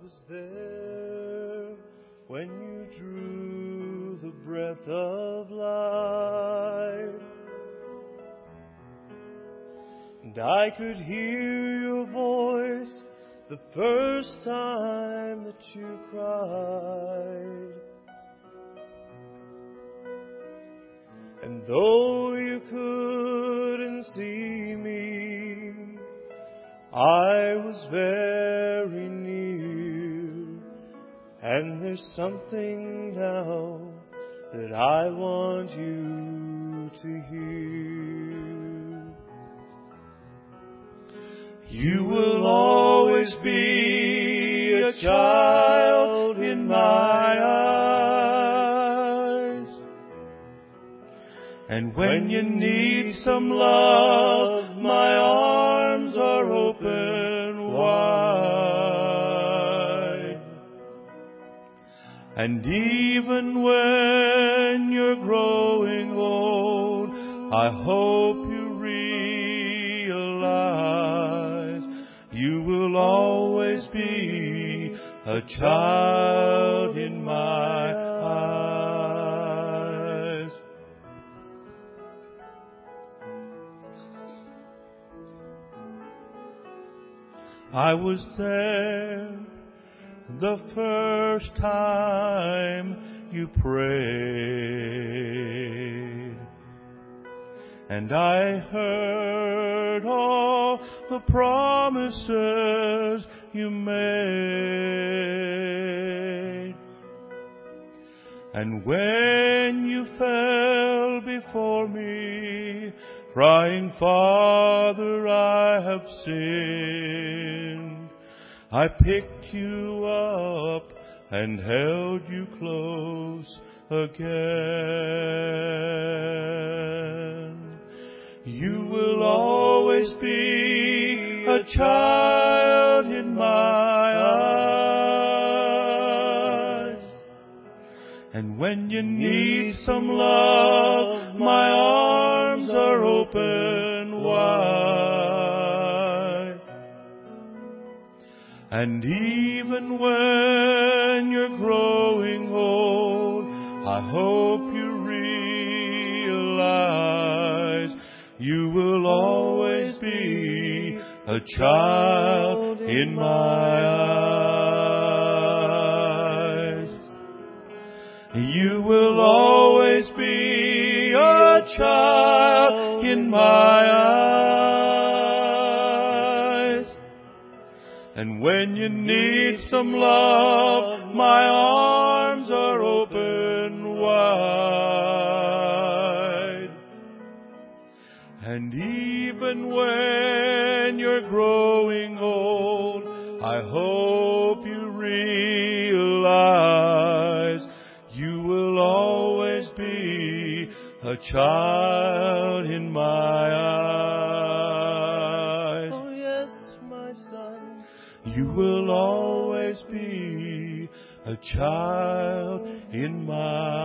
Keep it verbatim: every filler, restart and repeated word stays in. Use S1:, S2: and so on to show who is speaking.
S1: was there when you drew the breath of life, and I could hear your voice the first time that you cried. And though you couldn't see me, I was very near. And there's something now that I want you to hear. You will always be a child in my eyes. And when you need some love, my arms are open wide. And even when you're growing old, I hope you realize you will always be a child in my eyes. I was there the first time you prayed, and I heard all the promises you made. And when you fell before me, crying, Father, I have sinned, I picked you up and held you close again. You will always be a child in my eyes. And when you need some love, my arms are open wide. And even when you're growing old, I hope you realize you will always be a child in my eyes. You will always be a child in my eyes. And when you need some love, my arms are open wide. And even when you're growing old, I hope you realize you will always be a child in my eyes. Oh yes, my son, you will always be a child in my